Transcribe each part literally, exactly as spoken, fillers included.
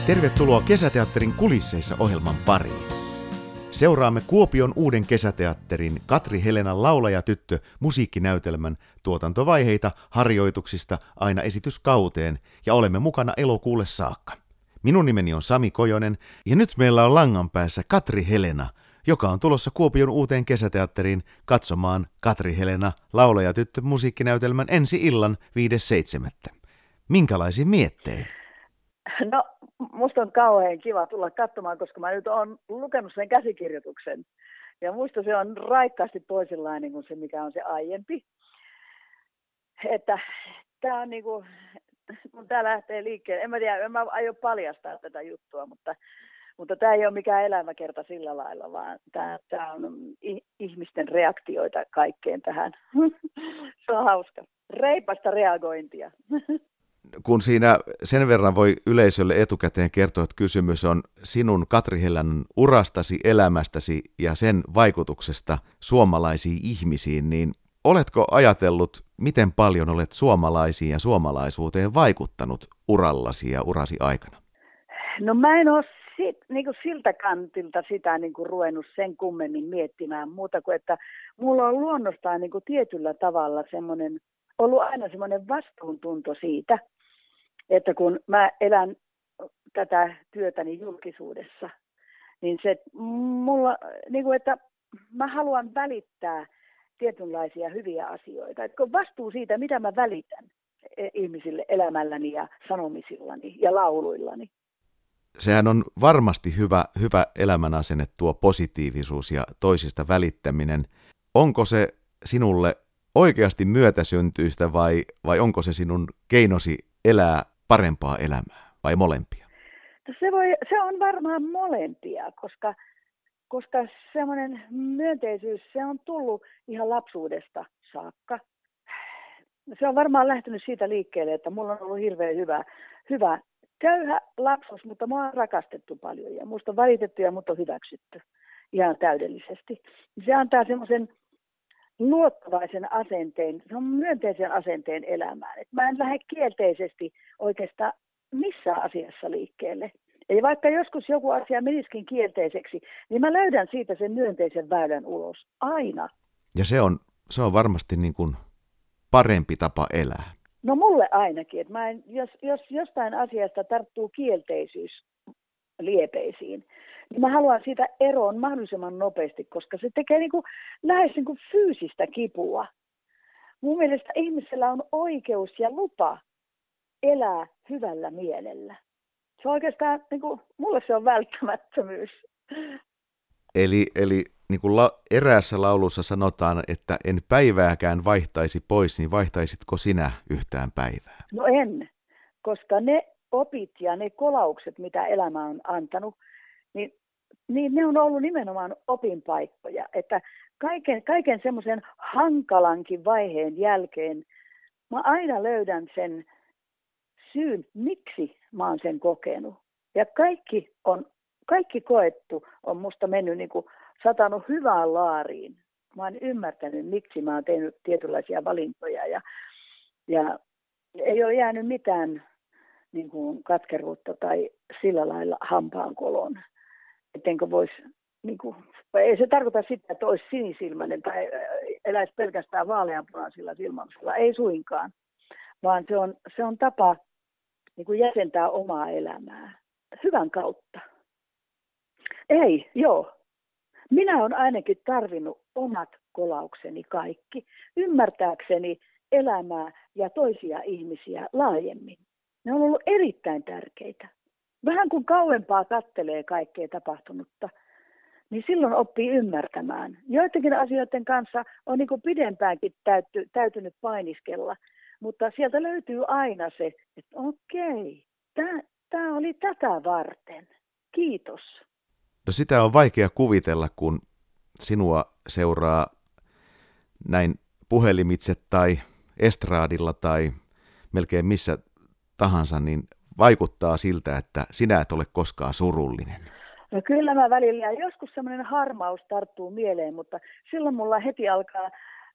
Tervetuloa Kesäteatterin kulisseissa ohjelman pariin. Seuraamme Kuopion uuden kesäteatterin Katri Helenan laulajatyttö musiikkinäytelmän tuotantovaiheita harjoituksista aina esityskauteen ja olemme mukana elokuulle saakka. Minun nimeni on Sami Kojonen ja nyt meillä on langan päässä Katri Helena, joka on tulossa Kuopion uuteen kesäteatteriin katsomaan Katri Helena laulajatyttö musiikkinäytelmän ensi illan viides seitsemättä. Minkälaisin miettein? No, musta on kauhean kiva tulla katsomaan, koska mä nyt oon lukenut sen käsikirjoituksen. Ja musta se on raikkaasti toisenlainen kuin se, mikä on se aiempi. Että tää on niinku, kun tää lähtee liikkeelle, en mä tiedä, en mä aio paljastaa tätä juttua, mutta, mutta tää ei ole mikään elämäkerta sillä lailla, vaan tää, tää on ihmisten reaktioita kaikkeen tähän. Se on hauska. Reipasta reagointia. Kun siinä sen verran voi yleisölle etukäteen kertoa, että kysymys on sinun Katri Helenan urastasi, elämästäsi ja sen vaikutuksesta suomalaisiin ihmisiin, niin oletko ajatellut, miten paljon olet suomalaisiin ja suomalaisuuteen vaikuttanut urallasi ja urasi aikana? No mä en ole sit, niin kuin siltä kantilta sitä niin kuin ruvennut sen kummemmin miettimään muuta kuin, että mulla on luonnostaan niin kuin tietyllä tavalla semmoinen, ollut aina semmoinen vastuuntunto siitä, että kun mä elän tätä työtäni julkisuudessa, niin se mulla, niin kuin, että mä haluan välittää tietynlaisia hyviä asioita. Että kun vastuu siitä, mitä mä välitän ihmisille elämälläni ja sanomisillani ja lauluillani. Sehän on varmasti hyvä, hyvä elämänasenne, tuo positiivisuus ja toisista välittäminen. Onko se sinulle oikeasti myötäsyntyistä vai, vai onko se sinun keinosi elää parempaa elämää vai molempia? Se, voi, se on varmaan molempia, koska, koska semmoinen myönteisyys, se on tullut ihan lapsuudesta saakka. Se on varmaan lähtenyt siitä liikkeelle, että mulla on ollut hirveän hyvä, hyvä köyhä lapsuus, mutta mua on rakastettu paljon ja musta on valitettu ja mut on hyväksytty ihan täydellisesti. Se antaa semmoisen luottavaisen asenteen, se on myönteisen asenteen elämään. Et mä en lähde kielteisesti oikeastaan missään asiassa liikkeelle. Eli vaikka joskus joku asia menisikin kielteiseksi, niin mä löydän siitä sen myönteisen väylän ulos. Aina. Ja se on, se on varmasti niin kuin parempi tapa elää. No mulle ainakin. Että mä en, jos, jos jostain asiasta tarttuu kielteisyys liepeisiin, niin mä haluan siitä eroon mahdollisimman nopeasti, koska se tekee niin kuin, lähes niin kuin fyysistä kipua. Mun mielestä ihmisellä on oikeus ja lupa elää hyvällä mielellä. Se on oikeastaan, niin kuin, mulle se on välttämättömyys. Eli, eli niin kuin la, eräässä laulussa sanotaan, että en päivääkään vaihtaisi pois, niin vaihtaisitko sinä yhtään päivää? No en, koska ne opit ja ne kolaukset, mitä elämä on antanut, niin, niin ne on ollut nimenomaan opinpaikkoja. Että kaiken, kaiken semmoisen hankalankin vaiheen jälkeen mä aina löydän sen syyn, miksi mä oon sen kokenut. Ja kaikki, on, kaikki koettu on musta mennyt niin kuin satanut hyvään laariin. Mä oon ymmärtänyt, miksi mä oon tehnyt tietynlaisia valintoja ja, ja ei ole jäänyt mitään niin kuin katkeruutta tai sillä lailla hampaankoloon. Ettenkö vois, niin kuin, ei se tarkoita sitä, että olisi sinisilmäinen tai eläisi pelkästään vaaleanpunaisilla silmänsillä. Ei suinkaan, vaan se on, se on tapa niin kuin jäsentää omaa elämää hyvän kautta. Ei, joo. Minä olen ainakin tarvinnut omat kolaukseni kaikki, ymmärtääkseni elämää ja toisia ihmisiä laajemmin. Ne on ollut erittäin tärkeitä. Vähän kun kauempaa kattelee kaikkea tapahtunutta, niin silloin oppii ymmärtämään. Joidenkin asioiden kanssa on niin kuin pidempäänkin täyty, täytynyt painiskella, mutta sieltä löytyy aina se, että okei, tämä oli tätä varten. Kiitos. No sitä on vaikea kuvitella, kun sinua seuraa näin puhelimitse tai estraadilla tai melkein missä tahansa, niin vaikuttaa siltä, että sinä et ole koskaan surullinen. No kyllä mä välillä, joskus semmoinen harmaus tarttuu mieleen, mutta silloin mulla heti alkaa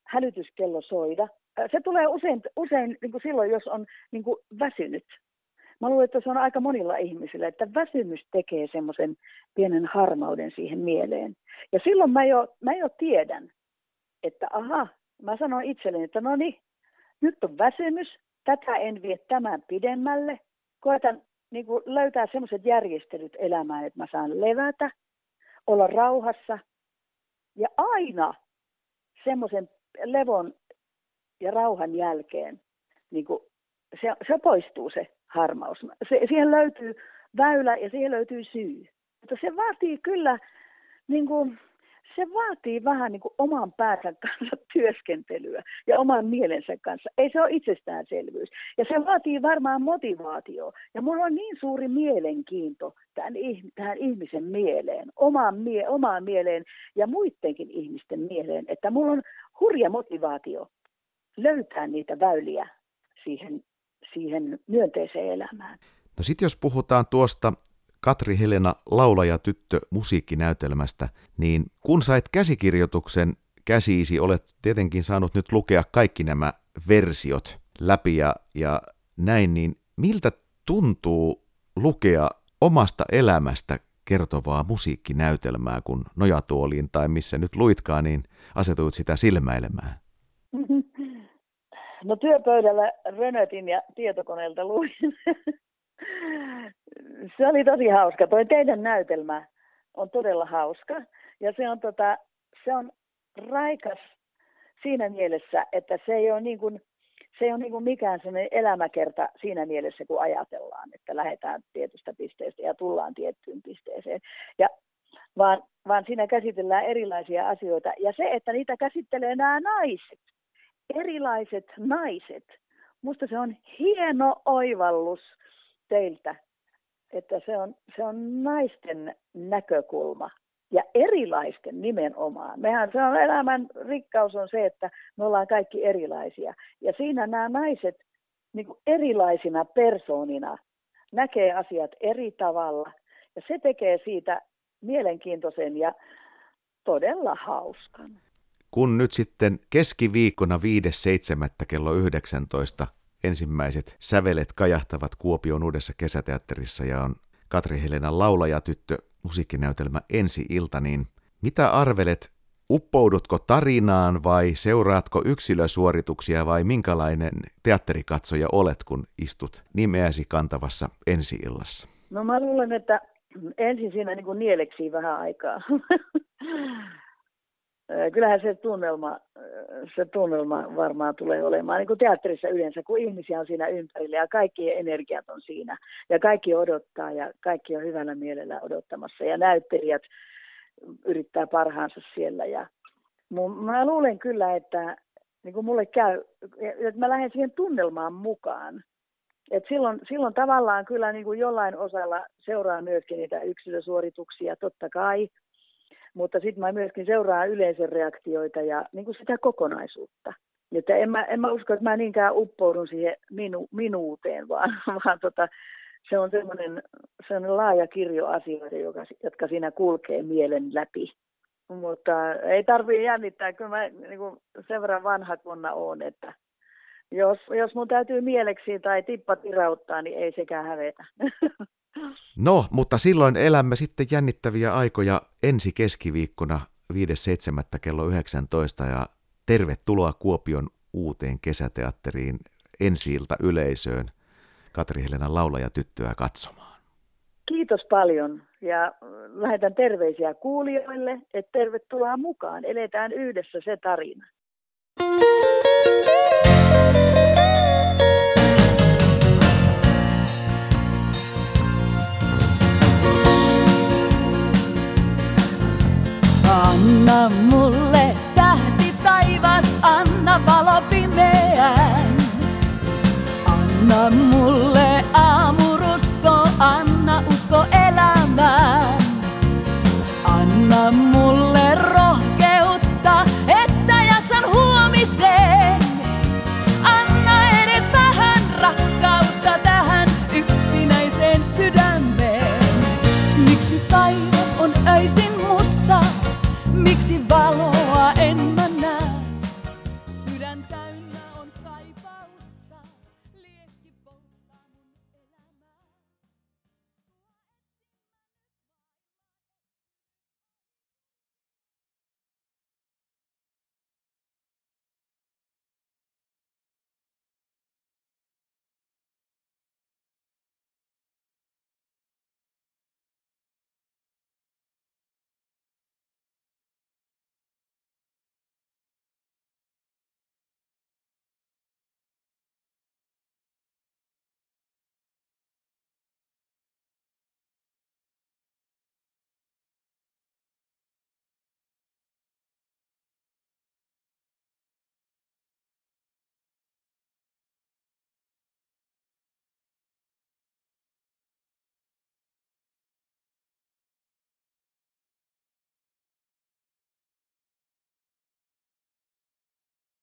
hälytyskello soida. Se tulee usein, usein niin kuin silloin, jos on niin kuin väsynyt. mä luulen, että se on aika monilla ihmisillä, että väsymys tekee semmoisen pienen harmauden siihen mieleen. Ja silloin mä jo, mä jo tiedän, että aha, mä sanon itselleni, että no niin, nyt on väsymys, tätä en vie tämän pidemmälle. Koetan niin kuin löytää semmoiset järjestelyt elämään, että mä saan levätä, olla rauhassa. Ja aina semmoisen levon ja rauhan jälkeen niin kuin se, se poistuu se harmaus. Se, siihen löytyy väylä ja siihen löytyy syy. Mutta se vaatii kyllä, niin kuin, se vaatii vähän niin kuin oman päänsä kanssa työskentelyä ja oman mielensä kanssa. Ei se ole itsestäänselvyys. Ja se vaatii varmaan motivaatio. Ja mulla on niin suuri mielenkiinto tähän, tähän ihmisen mieleen, omaan, mie, omaan mieleen ja muidenkin ihmisten mieleen, että mulla on hurja motivaatio löytää niitä väyliä siihen, siihen myönteiseen elämään. No sit jos puhutaan tuosta Katri Helena laulajatyttö musiikkinäytelmästä, niin kun sait käsikirjoituksen käsiisi, olet tietenkin saanut nyt lukea kaikki nämä versiot läpi ja, ja näin, niin miltä tuntuu lukea omasta elämästä kertovaa musiikkinäytelmää, kun nojatuoliin tai missä nyt luitkaan, niin asetuit sitä silmäilemään? No työpöydällä rönötin ja tietokoneelta luin. Se oli tosi hauska. Toi teidän näytelmä on todella hauska. Ja se on, tota, se on raikas siinä mielessä, että se ei ole, niin kuin, se ei ole niin kuin mikään sellainen elämäkerta siinä mielessä, kun ajatellaan, että lähdetään tietystä pisteestä ja tullaan tiettyyn pisteeseen. Ja, vaan, vaan siinä käsitellään erilaisia asioita. Ja se, että niitä käsittelee nämä naiset, erilaiset naiset. Musta se on hieno oivallus teiltä, että se on, se on naisten näkökulma ja erilaisten nimenomaan. Mehän se on elämän rikkaus on se, että me ollaan kaikki erilaisia. Ja siinä nämä naiset niin kuin erilaisina persoonina näkee asiat eri tavalla. Ja se tekee siitä mielenkiintoisen ja todella hauskan. Kun nyt sitten keskiviikkona viides seitsemättä kello yhdeksäntoista ensimmäiset sävelet kajahtavat Kuopion Uudessa Kesäteatterissa ja on Katri Helenan laulajatyttö musiikkinäytelmä ensi-ilta, niin mitä arvelet, uppoudutko tarinaan vai seuraatko yksilösuorituksia vai minkälainen teatterikatsoja olet, kun istut nimeäsi kantavassa ensi-illassa? No mä luulen, että ensin siinä niin kuin nieleksii vähän aikaa. Kyllähän se tunnelma, se tunnelma varmaan tulee olemaan, niin kuin teatterissa yleensä, kun ihmisiä on siinä ympärillä ja kaikki energiat on siinä. Ja kaikki odottaa ja kaikki on hyvällä mielellä odottamassa ja näyttelijät yrittää parhaansa siellä. Ja mä luulen kyllä, että niin kuin mulle käy, että mä lähden siihen tunnelmaan mukaan. Et silloin, silloin tavallaan kyllä niin kuin jollain osalla seuraa myöskin niitä yksilösuorituksia, totta kai. Mutta sitten mä myöskin seuraan yleisön reaktioita ja niin kuin sitä kokonaisuutta. Että en mä, en mä usko, että mä niinkään uppoudun siihen minu, minuuteen, vaan, vaan tota, se on semmoinen, semmoinen laaja kirjo asioita, joka, jotka siinä kulkee mielen läpi. Mutta ei tarvitse jännittää, kyllä mä niin kuin sen verran vanha konna oon, että jos, jos mun täytyy mieleksi tai tippa tirauttaa, niin ei sekään hävetä. No, mutta silloin elämme sitten jännittäviä aikoja ensi keskiviikkona viides seitsemättä kello yhdeksäntoista ja tervetuloa Kuopion Uuteen Kesäteatteriin ensi-ilta yleisöön Katri Helenan laulajatyttöä katsomaan. Kiitos paljon ja lähetän terveisiä kuulijoille, että tervetuloa mukaan. Eletään yhdessä se tarina. Anna mulle tähti taivas, anna valo pimeään. Anna mulle